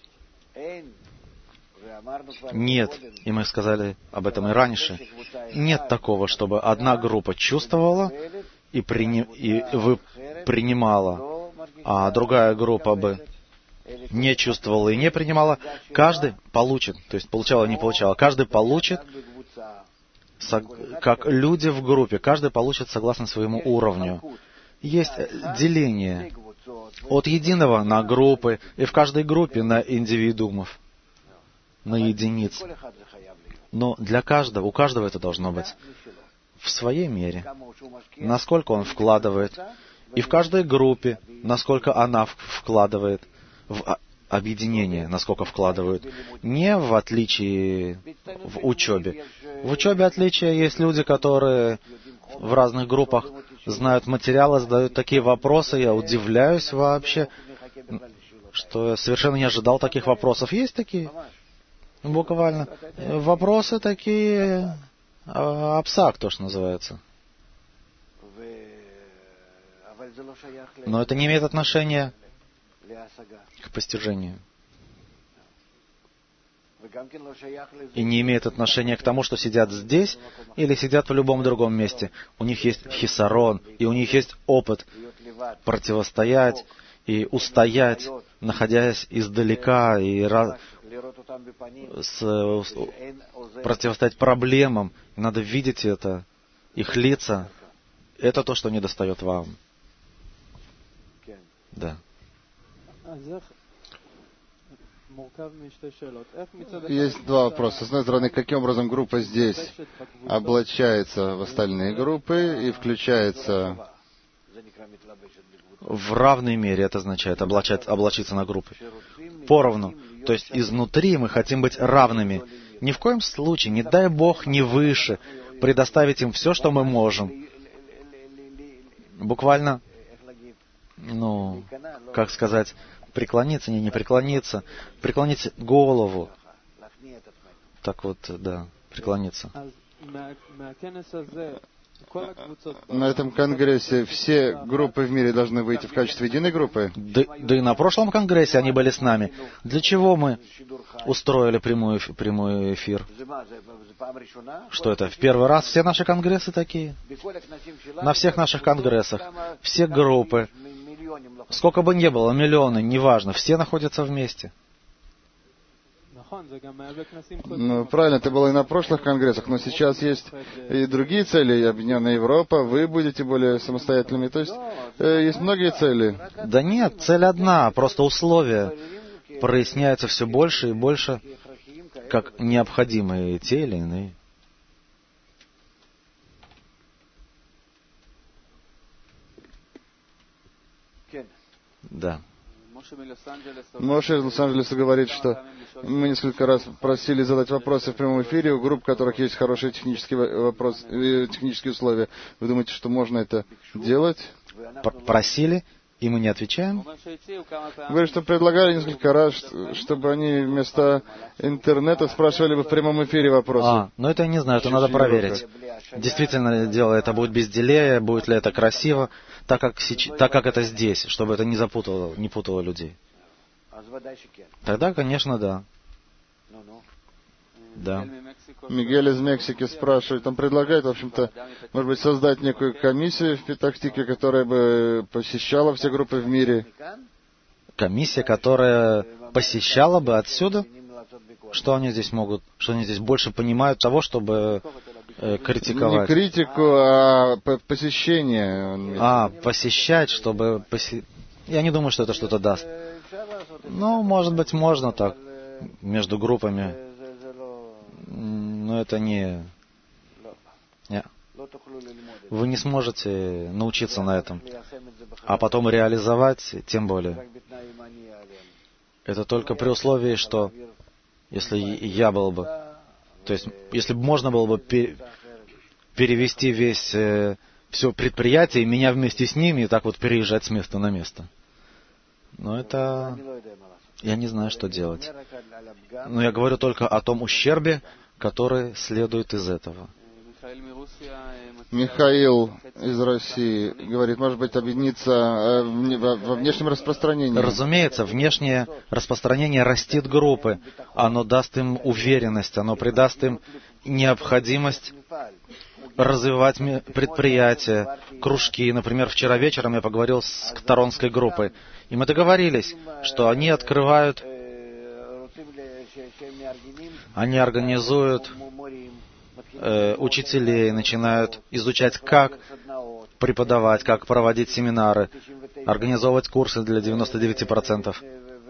Нет, и мы сказали об этом и раньше, нет такого, чтобы одна группа чувствовала и, прини, и вы принимала, а другая группа бы не чувствовала и не принимала. Каждый получит, то есть получала и не получала, каждый получит, как люди в группе, каждый получит согласно своему уровню. Есть деление от единого на группы, и в каждой группе на индивидуумов, на единиц. Но для каждого, у каждого это должно быть в своей мере. Насколько он вкладывает. И в каждой группе, насколько она вкладывает в объединение, насколько вкладывают. Не в отличие в учебе. В учебе отличия есть люди, которые в разных группах знают материалы, задают такие вопросы. Я удивляюсь вообще, что я совершенно не ожидал таких вопросов. Есть такие? Буквально. Вопросы такие, абсак, то, что называется. Но это не имеет отношения к постижению. И не имеет отношения к тому, что сидят здесь или сидят в любом другом месте. У них есть хисарон, и у них есть опыт противостоять и устоять, находясь издалека, и ra- с, с, противостоять проблемам. Надо видеть это, их лица. Это то, что недостает вам. Да. Есть два вопроса. С одной стороны, каким образом группа здесь облачается в остальные группы и включается в равной мере, это означает облачать, облачиться на группы. Поровну. То есть изнутри мы хотим быть равными. Ни в коем случае, не дай Бог, не выше, предоставить им все, что мы можем. Буквально, ну, как сказать, преклониться, не, не преклониться, преклонить голову. Так вот, да, преклониться. На этом конгрессе все группы в мире должны выйти в качестве единой группы? Да, да и на прошлом конгрессе они были с нами. Для чего мы устроили прямой, прямой эфир? Что это, в первый раз все наши конгрессы такие? На всех наших конгрессах все группы, сколько бы ни было, миллионы, неважно, все находятся вместе. Ну, правильно, это было и на прошлых конгрессах, но сейчас есть и другие цели, Объединенная Европа, вы будете более самостоятельными, то есть э, есть многие цели. Да нет, цель одна, просто условия проясняются все больше и больше, как необходимые те или иные. Да. Моше из Лос-Анджелеса говорит, что мы несколько раз просили задать вопросы в прямом эфире у групп, у которых есть хорошие технические, вопрос, технические условия. Вы думаете, что можно это делать? Просили, и мы не отвечаем? Говорит, что предлагали несколько раз, чтобы они вместо интернета спрашивали бы в прямом эфире вопросы. А, ну это я не знаю, это надо проверить. Действительно ли дело это будет без дилея, будет ли это красиво, так как, так как это здесь, чтобы это не запутало, не путало людей. Тогда, конечно, да. Да. Мигель из Мексики спрашивает, он предлагает, в общем-то, может быть, создать некую комиссию в Петах-Тикве, которая бы посещала все группы в мире. Комиссия, которая посещала бы отсюда? Что они здесь могут, что они здесь больше понимают того, чтобы э, критиковать? Не критику, а посещение. А, посещать, чтобы... Поси... Я не думаю, что это что-то даст. Ну, может быть, можно так, между группами. Но это не... не... Вы не сможете научиться на этом. А потом реализовать, тем более. Это только при условии, что если я был бы... То есть, если бы можно было бы перевести весь, э, все предприятие, и меня вместе с ними, и так вот переезжать с места на место. Но это... Я не знаю, что делать. Но я говорю только о том ущербе, который следует из этого. Михаил из России говорит, может быть, объединиться во внешнем распространении. Разумеется, внешнее распространение растит группы. Оно даст им уверенность, оно придаст им необходимость развивать предприятия, кружки. Например, вчера вечером я поговорил с торонской группой, и мы договорились, что они открывают, они организуют э, учителей, начинают изучать, как преподавать, как проводить семинары, организовывать курсы для девяноста девяти процентов.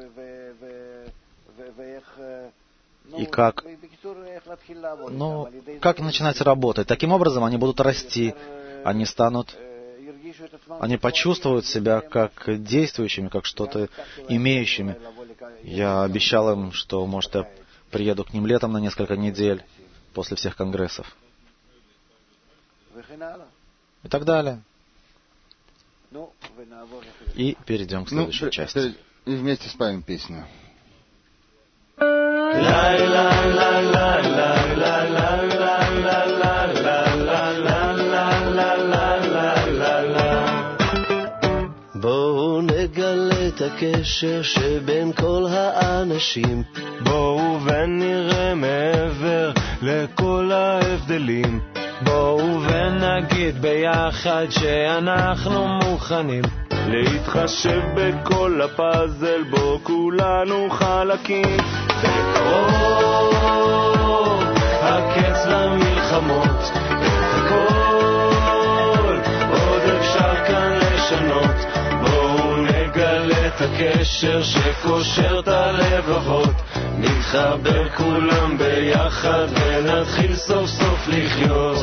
И как, ну, как начинать работать. Таким образом, они будут расти, они станут, они почувствуют себя как действующими, как что-то имеющими. Я обещал им, что, может, я приеду к ним летом на несколько недель после всех конгрессов. И так далее. И перейдем к следующей ну, части. И вместе споем песню. בואו נגלה את הקשר שבין כל האנשים, בואו ונראה מעבר לכל ההבדלים, בואו ונגיד ביחד שאנחנו מוכנים להתחשב בכל הפאזל בו כולנו חלקים. בקרוב הקץ למלחמות, את הכל עוד אפשר כאן לשנות, בואו נגלה את הקשר שקושר את הלבבות, נתחבר כולם ביחד ונתחיל סוף סוף לחיות.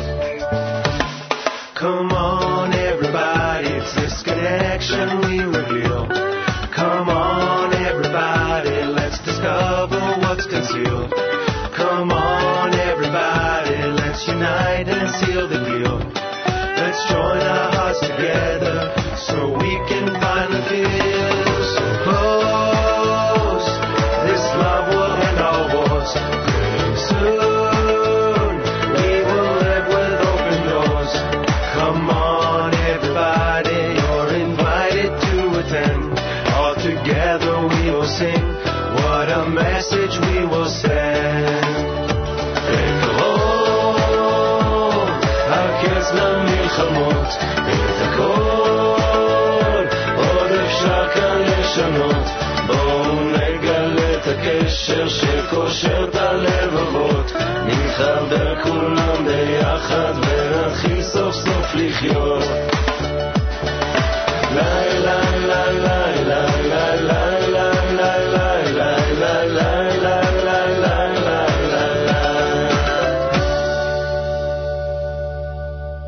Come on everybody, it's this connection we reveal. Come on everybody, let's discover what's concealed. Come on everybody, let's unite and seal the deal. Let's join our hearts together so we can finally feel so close. This love will end our wars. Pretty soon we will live with open doors. Come on everybody, you're invited to attend. All together we will sing, what a message we will send. בקרוב הקץ למלחמות, את הכל עוד אפשר כאן לשנות. בואו נגלה את הקשר שקושר את הלבבות, נתחבר כולם ביחד ונתחיל סוף סוף לחיות.